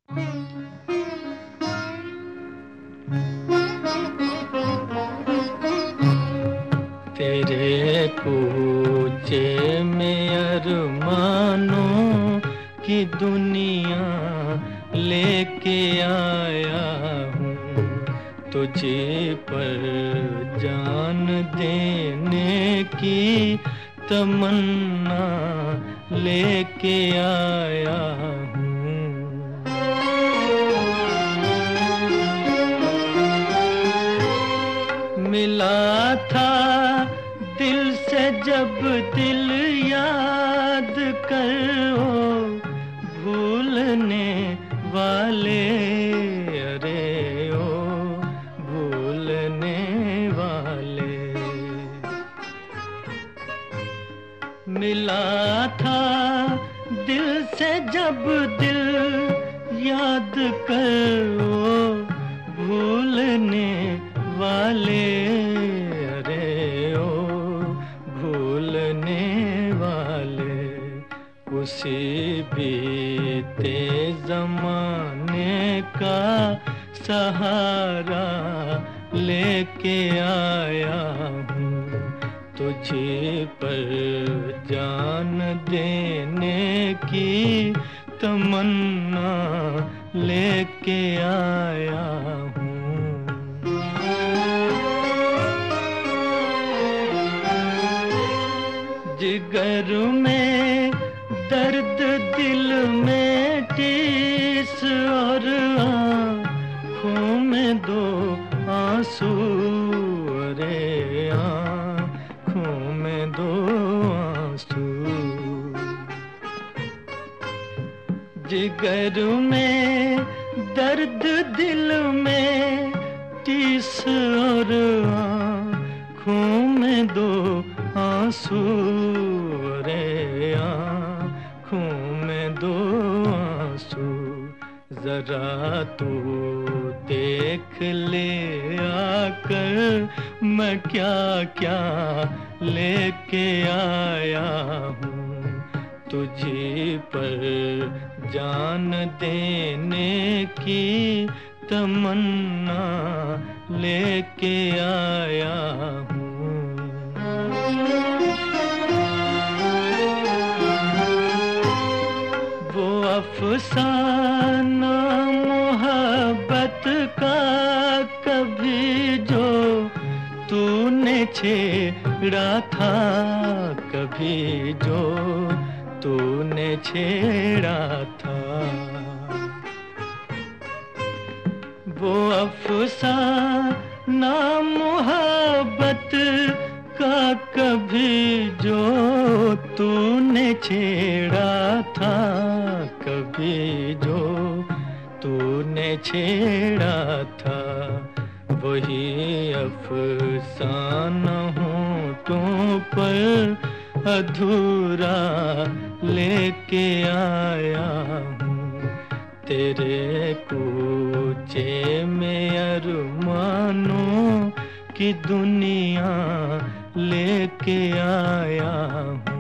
तेरे कूचे में अरमानों की दुनिया लेके आया हूँ, तुझे पर जान देने की तमन्ना लेके आया हूँ। मिला था दिल से जब दिल याद करो, भूलने वाले अरे ओ भूलने वाले। मिला था दिल से जब दिल याद करो, भूलने वाले अरे ओ भूलने वाले। उसी बीते ज़माने का सहारा लेके आया हूँ, तुझे पर जान देने की तमन्ना लेके आया हूँ। जिगर में दर्द दिल में टीस और आँखों में दो आंसू अरे आँखों में दो आंसू। जिगर में दर्द दिल में टीस और आँखों में दो आंसू रे आँखों में दो आंसू। जरा तू देख ले आकर मैं क्या क्या लेके आया हूँ, तुझे पर जान देने की तमन्ना लेके आया हूँ। वो अफसाना मोहब्बत का कभी जो तूने छेड़ा था, कभी जो तूने छेड़ा था। वो अफसाना मोहब्बत का कभी जो तूने छेड़ा था, कभी जो तूने छेड़ा था। वही अफसाना होठों पर अधूरा लेके आया हूँ, तेरे कूचे में अरमानों की दुनिया लेके आया हूँ।